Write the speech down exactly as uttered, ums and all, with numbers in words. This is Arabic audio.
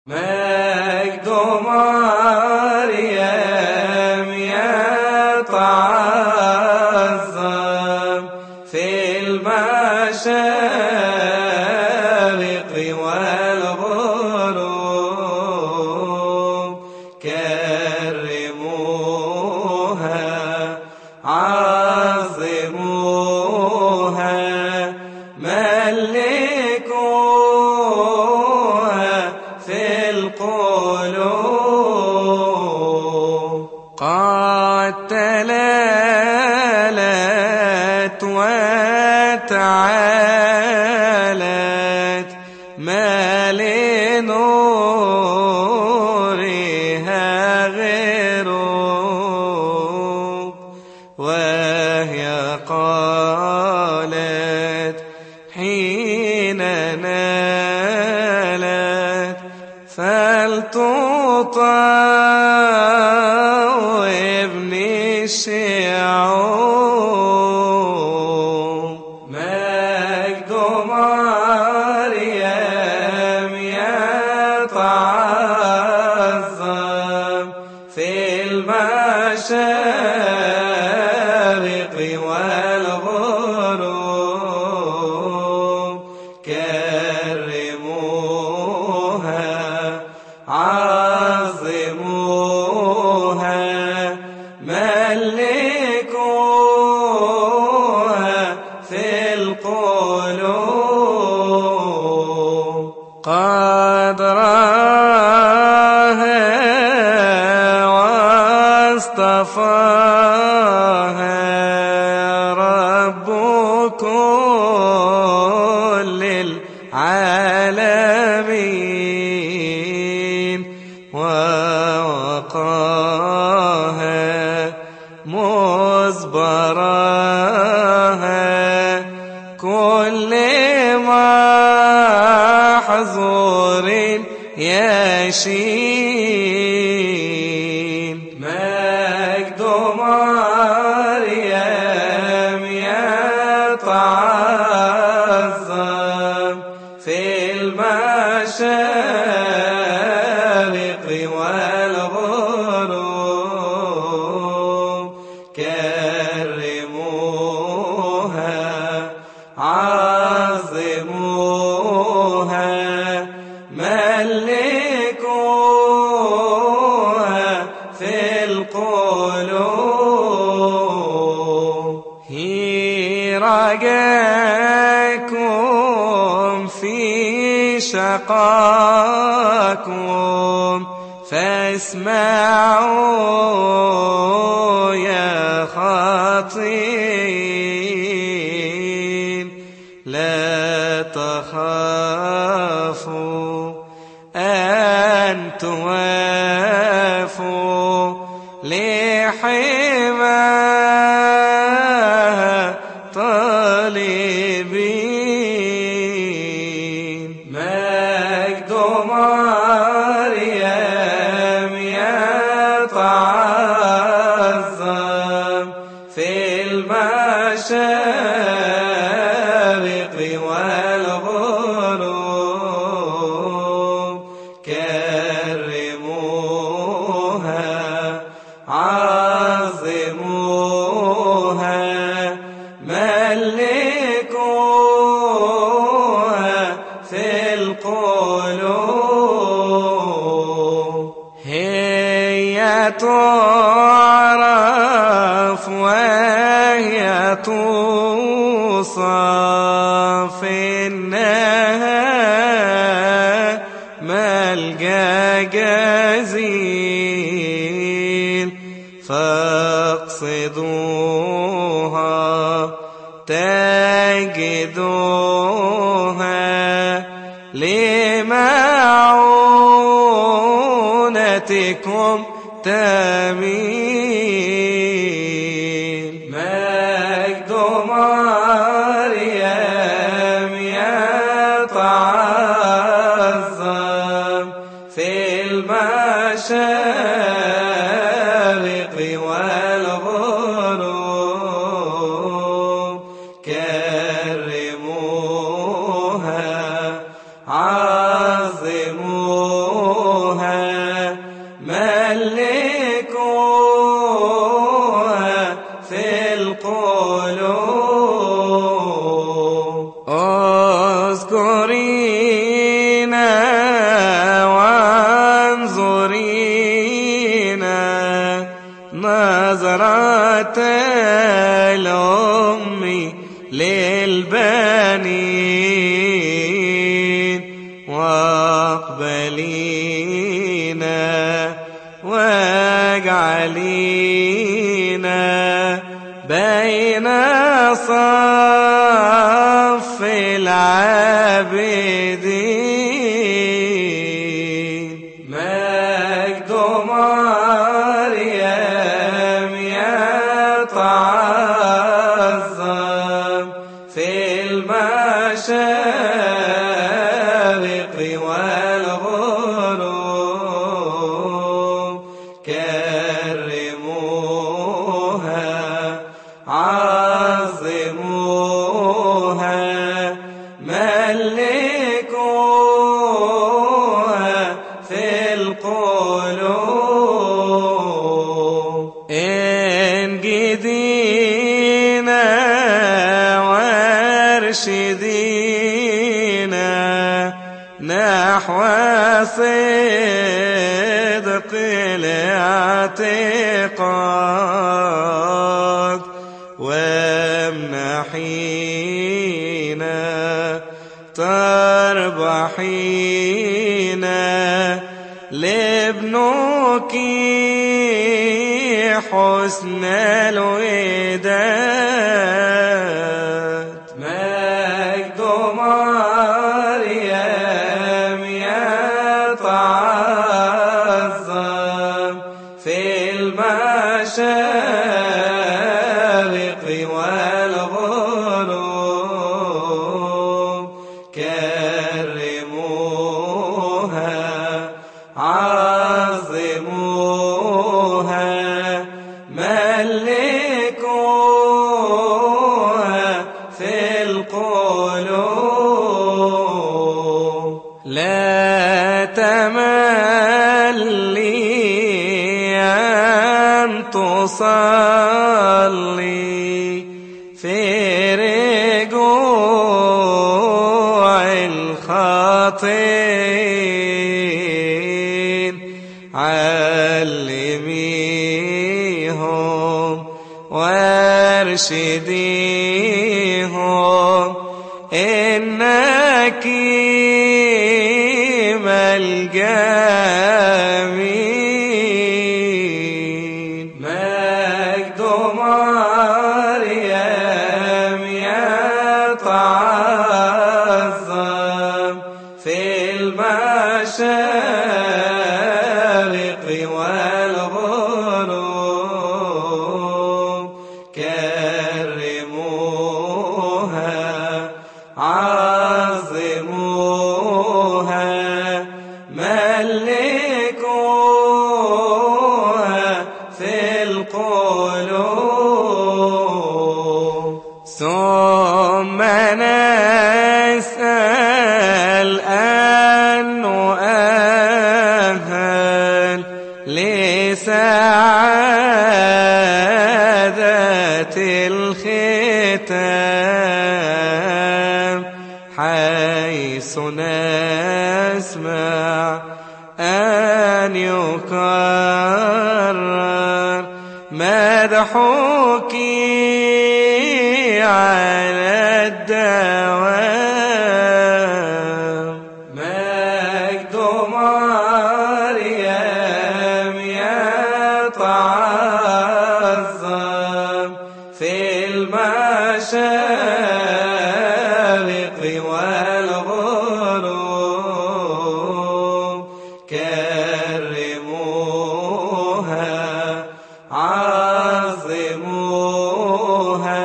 مجد مريم يتعظم في المشارق والغروب، كرموها عظموها ملكوها في القلوب. قد تلالت وتعالت ما لنورها غروب، وهي قالت حين نالت فلتطاوبني الشعوب. مجد مريم يتعظم في المشارق والغروب، كرموها عظموها ملكوها في القلوب. قد راها واصطفاها رب كل العالمين، ووقاها مزبراها كل محظور يشين. مجد مريم يتعظم في المشارق والغروب، كرموها عظموها ملكوها في القلوب. هي رجاكم في شقاكم فاسمعوا يا خاطئين، لا تخافوا أن توافوا لحماها طالبين. مجد مريم يتعظم في المشارق والغروب، كرموها عظموها ملكوها في القلوب. هي تعرف وهي توصف إنها ملجأ جزيل، فاقصدوها تجدوها لمعونتكم تميل. مجد مريم يتعظم في المشارق والغروب، كرموها عظموها وانظرينا نظرة الأم للبنين واقبلينا واجعلينا بين صف العابدين. مجد مريم يتعظم في المشارق والغروب، كرموها عظموها ملكوها في القلوب. انجدينا وارشدينا نحو صدق الاعتقاد، وامنحينا تربحينا لابنك حسن الوداد. مجد مريم يتعظم في المشارق والغروب، كرموها عظموها ملكوها في القلوب. لا تملي أن تصلي في رجوع الخاطئين، علميهم وارشديهم إنك ملجأ مين. مجد مريم يتعظم في المشارق والغروب، كرموها عظموها ملكوها في القلوب. ثم نسأل أن نؤهل لسعادة الختام، حيث نسمع أن يكرر مدحك على الدوام. مجد مريم يتعظم في المشارق والغروب، كرموها عظموها